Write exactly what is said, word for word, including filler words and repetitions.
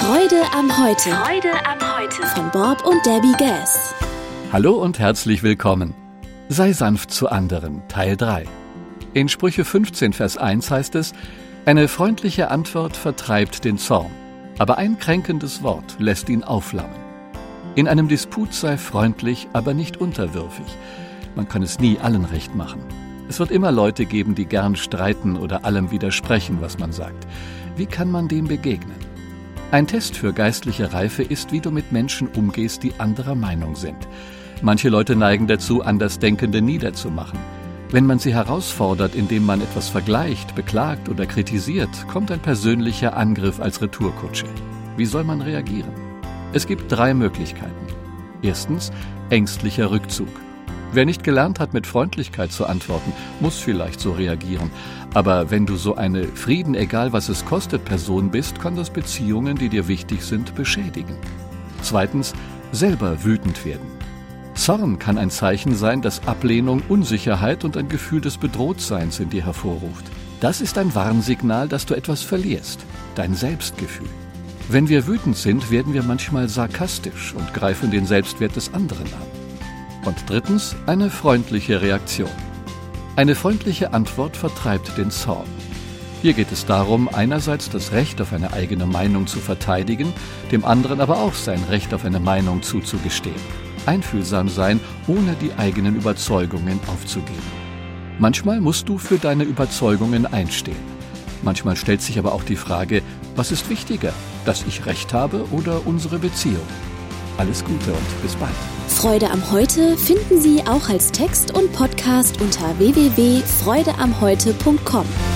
Freude am Heute. Freude am Heute. Von Bob und Debbie Gass. Hallo und herzlich willkommen. Sei sanft zu anderen, Teil drei. In Sprüche fünfzehn, Vers eins heißt es: Eine freundliche Antwort vertreibt den Zorn, aber ein kränkendes Wort lässt ihn aufflammen. In einem Disput sei freundlich, aber nicht unterwürfig. Man kann es nie allen recht machen. Es wird immer Leute geben, die gern streiten oder allem widersprechen, was man sagt. Wie kann man dem begegnen? Ein Test für geistliche Reife ist, wie du mit Menschen umgehst, die anderer Meinung sind. Manche Leute neigen dazu, Andersdenkende niederzumachen. Wenn man sie herausfordert, indem man etwas vergleicht, beklagt oder kritisiert, kommt ein persönlicher Angriff als Retourkutsche. Wie soll man reagieren? Es gibt drei Möglichkeiten. Erstens, ängstlicher Rückzug. Wer nicht gelernt hat, mit Freundlichkeit zu antworten, muss vielleicht so reagieren. Aber wenn du so eine Frieden, egal was es kostet, Person bist, kann das Beziehungen, die dir wichtig sind, beschädigen. Zweitens, selber wütend werden. Zorn kann ein Zeichen sein, das Ablehnung, Unsicherheit und ein Gefühl des Bedrohtseins in dir hervorruft. Das ist ein Warnsignal, dass du etwas verlierst, dein Selbstgefühl. Wenn wir wütend sind, werden wir manchmal sarkastisch und greifen den Selbstwert des anderen an. Und drittens, eine freundliche Reaktion. Eine freundliche Antwort vertreibt den Zorn. Hier geht es darum, einerseits das Recht auf eine eigene Meinung zu verteidigen, dem anderen aber auch sein Recht auf eine Meinung zuzugestehen. Einfühlsam sein, ohne die eigenen Überzeugungen aufzugeben. Manchmal musst du für deine Überzeugungen einstehen. Manchmal stellt sich aber auch die Frage, was ist wichtiger, dass ich Recht habe oder unsere Beziehung? Alles Gute und bis bald. Freude am Heute finden Sie auch als Text und Podcast unter w w w punkt freude am heute punkt com.